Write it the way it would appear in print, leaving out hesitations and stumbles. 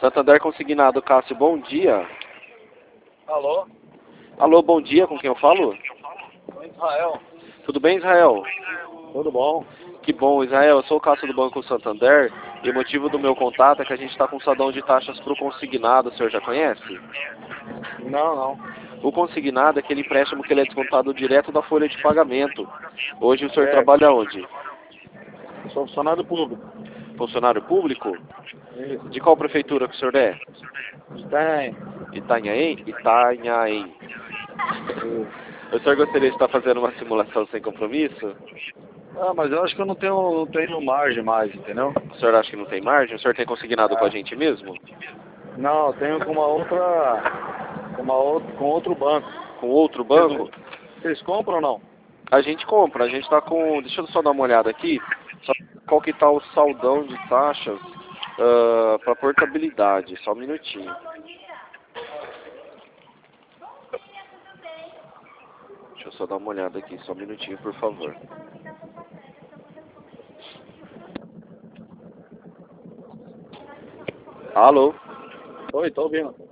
Santander Consignado, Cássio, bom dia. Alô? Alô, bom dia, com quem eu falo? Israel. Tudo bem, Israel? Tudo bom? Que bom, Israel. Eu sou o Cássio do Banco Santander e o motivo do meu contato é que a gente está com um saldão de taxas para o consignado, o senhor já conhece? Não. O consignado é aquele empréstimo que ele é descontado direto da folha de pagamento. Hoje o senhor É. trabalha onde? Sou funcionário público. Funcionário público? Isso. De qual prefeitura que o senhor é? Tem. Itanhaém? Itanhaém. O senhor gostaria de estar fazendo uma simulação sem compromisso? Ah, mas eu acho que eu não tenho margem mais, entendeu? O senhor acha que não tem margem? O senhor tem consignado com a gente mesmo? Não, eu tenho com com outro banco. Com outro banco? Vocês compram ou não? A gente compra, a gente está com... Deixa eu só dar uma olhada aqui. Qual que está o saldão de taxas para portabilidade? Só um minutinho. Deixa eu só dar uma olhada aqui, só um minutinho, por favor. Alô? Oi, tô ouvindo.